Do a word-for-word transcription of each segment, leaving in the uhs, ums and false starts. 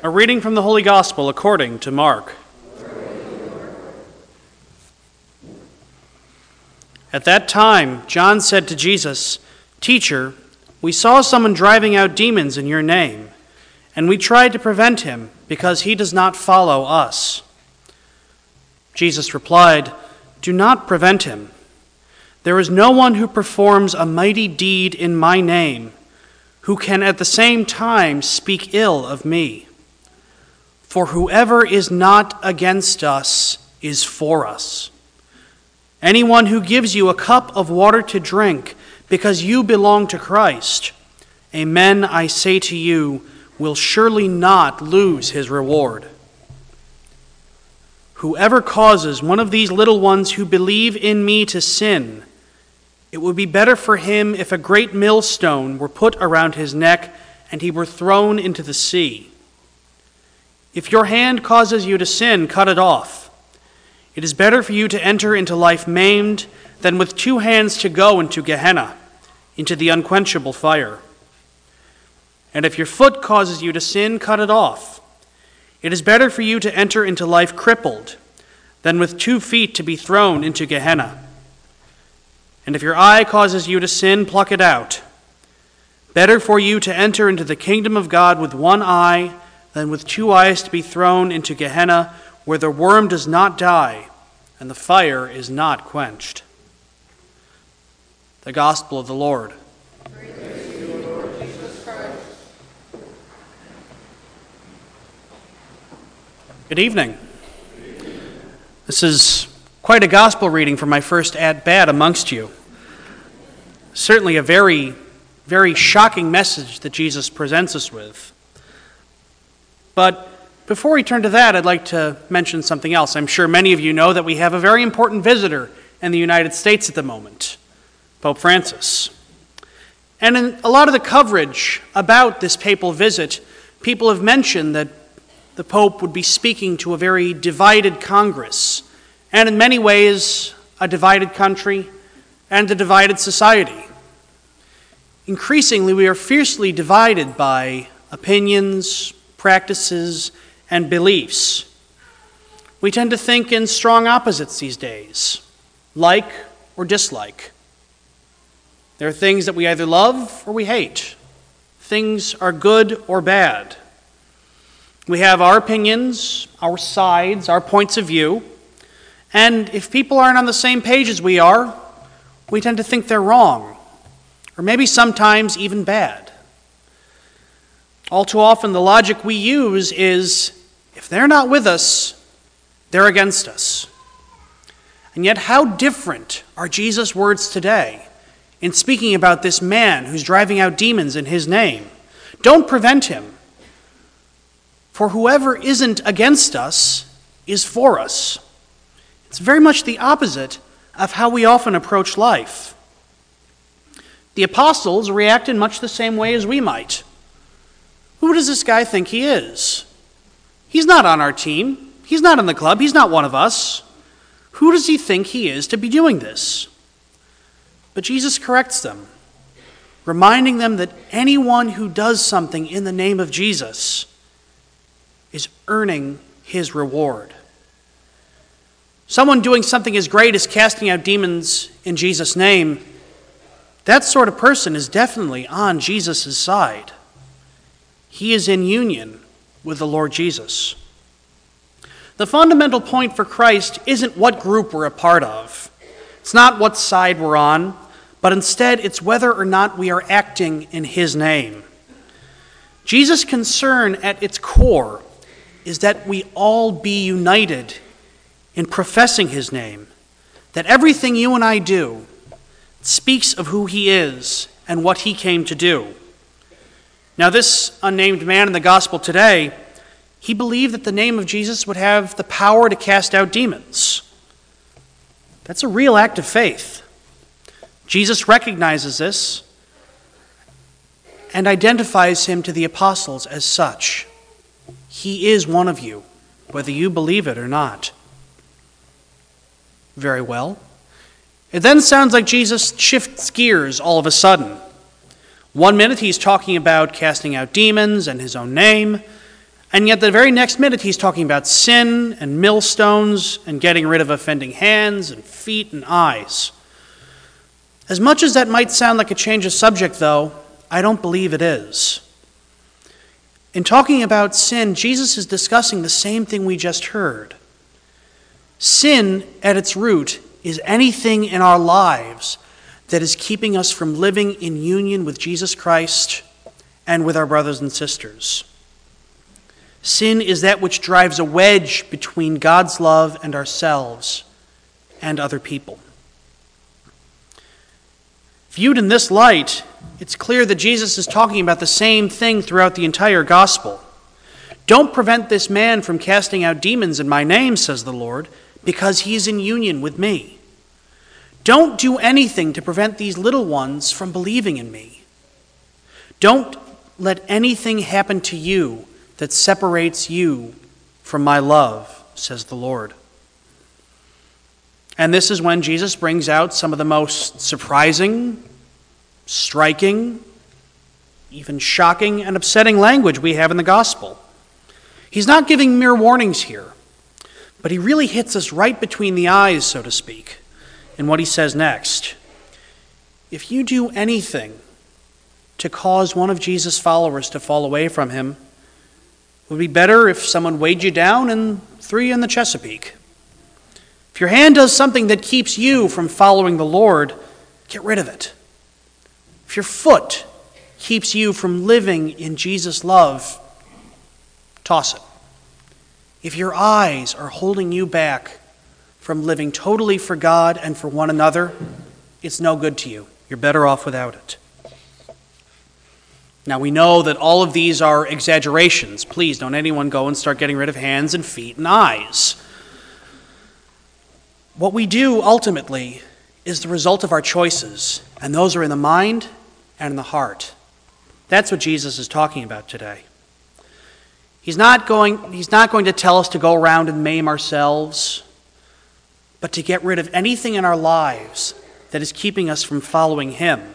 A reading from the Holy Gospel according to Mark. At that time, John said to Jesus, "Teacher, we saw someone driving out demons in your name, and we tried to prevent him because he does not follow us." Jesus replied, "Do not prevent him. There is no one who performs a mighty deed in my name who can at the same time speak ill of me. For whoever is not against us is for us. Anyone who gives you a cup of water to drink because you belong to Christ, amen, I say to you, will surely not lose his reward. Whoever causes one of these little ones who believe in me to sin, it would be better for him if a great millstone were put around his neck and he were thrown into the sea. If your hand causes you to sin, cut it off. It is better for you to enter into life maimed than with two hands to go into Gehenna, into the unquenchable fire. And if your foot causes you to sin, cut it off. It is better for you to enter into life crippled than with two feet to be thrown into Gehenna. And if your eye causes you to sin, pluck it out. Better for you to enter into the kingdom of God with one eye than with two eyes to be thrown into Gehenna, where the worm does not die and the fire is not quenched." The Gospel of the Lord. Praise to you, Lord Jesus Christ. Good evening. This is quite a gospel reading for my first at-bat amongst you. Certainly a very, very shocking message that Jesus presents us with. But before we turn to that, I'd like to mention something else. I'm sure many of you know that we have a very important visitor in the United States at the moment, Pope Francis. And in a lot of the coverage about this papal visit, people have mentioned that the Pope would be speaking to a very divided Congress, and in many ways, a divided country and a divided society. Increasingly, we are fiercely divided by opinions, practices, and beliefs. We tend to think in strong opposites these days, like or dislike. There are things that we either love or we hate. Things are good or bad. We have our opinions, our sides, our points of view, and if people aren't on the same page as we are, we tend to think they're wrong, or maybe sometimes even bad. All too often, the logic we use is, if they're not with us, they're against us. And yet, how different are Jesus' words today in speaking about this man who's driving out demons in his name? Don't prevent him, for whoever isn't against us is for us. It's very much the opposite of how we often approach life. The apostles react in much the same way as we might. Who does this guy think he is? He's not on our team. He's not in the club. He's not one of us. Who does he think he is to be doing this? But Jesus corrects them, reminding them that anyone who does something in the name of Jesus is earning his reward. Someone doing something as great as casting out demons in Jesus' name, that sort of person is definitely on Jesus' side. He is in union with the Lord Jesus. The fundamental point for Christ isn't what group we're a part of. It's not what side we're on, but instead it's whether or not we are acting in his name. Jesus' concern at its core is that we all be united in professing his name, that everything you and I do speaks of who he is and what he came to do. Now, this unnamed man in the gospel today, he believed that the name of Jesus would have the power to cast out demons. That's a real act of faith. Jesus recognizes this and identifies him to the apostles as such. He is one of you, whether you believe it or not. Very well. It then sounds like Jesus shifts gears all of a sudden. One minute he's talking about casting out demons and his own name. And yet the very next minute he's talking about sin and millstones and getting rid of offending hands and feet and eyes. As much as that might sound like a change of subject, though, I don't believe it is. In talking about sin, Jesus is discussing the same thing we just heard. Sin, at its root, is anything in our lives that is keeping us from living in union with Jesus Christ and with our brothers and sisters. Sin is that which drives a wedge between God's love and ourselves and other people. Viewed in this light, it's clear that Jesus is talking about the same thing throughout the entire gospel. Don't prevent this man from casting out demons in my name, says the Lord, because he is in union with me. Don't do anything to prevent these little ones from believing in me. Don't let anything happen to you that separates you from my love, says the Lord. And this is when Jesus brings out some of the most surprising, striking, even shocking and upsetting language we have in the gospel. He's not giving mere warnings here, but he really hits us right between the eyes, so to speak, in what he says next. If you do anything to cause one of Jesus' followers to fall away from him, it would be better if someone weighed you down and threw you in the Chesapeake. If your hand does something that keeps you from following the Lord, get rid of it. If your foot keeps you from living in Jesus' love, toss it. If your eyes are holding you back from living totally for God and for one another, it's no good to you. You're better off without it. Now, we know that all of these are exaggerations. Please don't anyone go and start getting rid of hands and feet and eyes. What we do ultimately is the result of our choices, and those are in the mind and in the heart. That's what Jesus is talking about today. He's not going, he's not going to tell us to go around and maim ourselves, but to get rid of anything in our lives that is keeping us from following him.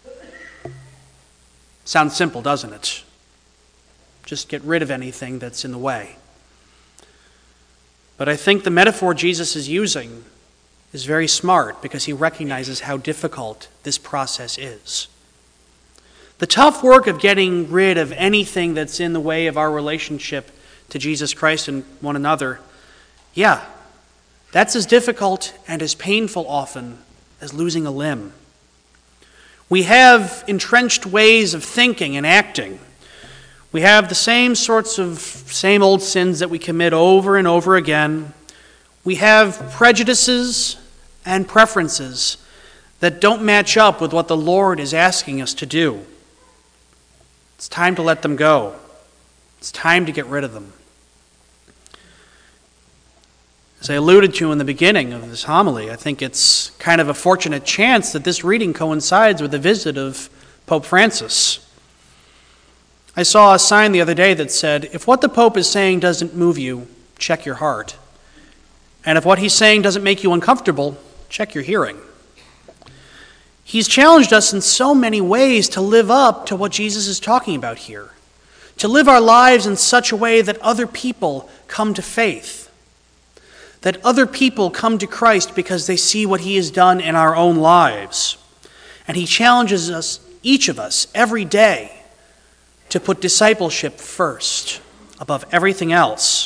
Sounds simple, doesn't it? Just get rid of anything that's in the way. But I think the metaphor Jesus is using is very smart because he recognizes how difficult this process is. The tough work of getting rid of anything that's in the way of our relationship to Jesus Christ and one another, yeah, that's as difficult and as painful often as losing a limb. We have entrenched ways of thinking and acting. We have the same sorts of same old sins that we commit over and over again. We have prejudices and preferences that don't match up with what the Lord is asking us to do. It's time to let them go. It's time to get rid of them. As I alluded to in the beginning of this homily, I think it's kind of a fortunate chance that this reading coincides with the visit of Pope Francis. I saw a sign the other day that said, if what the Pope is saying doesn't move you, check your heart. And if what he's saying doesn't make you uncomfortable, check your hearing. He's challenged us in so many ways to live up to what Jesus is talking about here, to live our lives in such a way that other people come to faith, that other people come to Christ because they see what he has done in our own lives. And he challenges us, each of us, every day to put discipleship first, above everything else.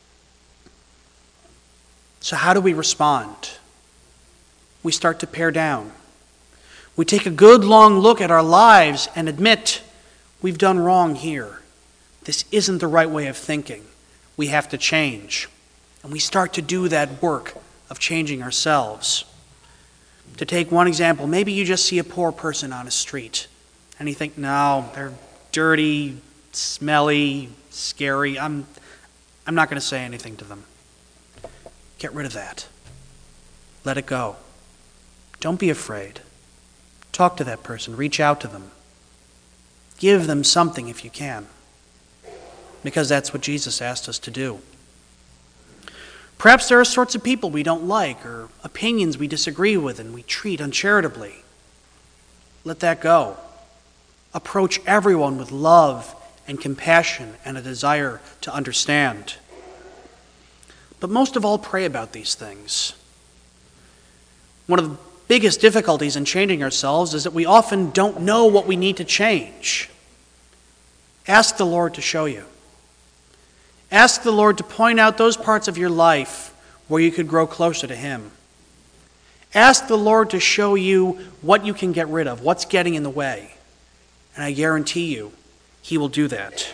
So how do we respond? We start to pare down. We take a good long look at our lives and admit we've done wrong here. This isn't the right way of thinking. We have to change. And we start to do that work of changing ourselves. To take one example, maybe you just see a poor person on a street and you think, no, they're dirty, smelly, scary. I'm, I'm not going to say anything to them. Get rid of that. Let it go. Don't be afraid. Talk to that person. Reach out to them. Give them something if you can. Because that's what Jesus asked us to do. Perhaps there are sorts of people we don't like or opinions we disagree with and we treat uncharitably. Let that go. Approach everyone with love and compassion and a desire to understand. But most of all, pray about these things. One of the biggest difficulties in changing ourselves is that we often don't know what we need to change. Ask the Lord to show you. Ask the Lord to point out those parts of your life where you could grow closer to Him. Ask the Lord to show you what you can get rid of, what's getting in the way. And I guarantee you, He will do that.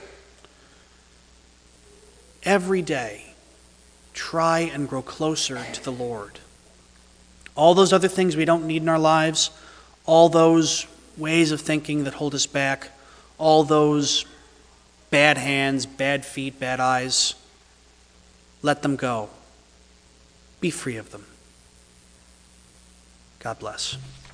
Every day, try and grow closer to the Lord. All those other things we don't need in our lives, all those ways of thinking that hold us back, all those bad hands, bad feet, bad eyes, let them go. Be free of them. God bless.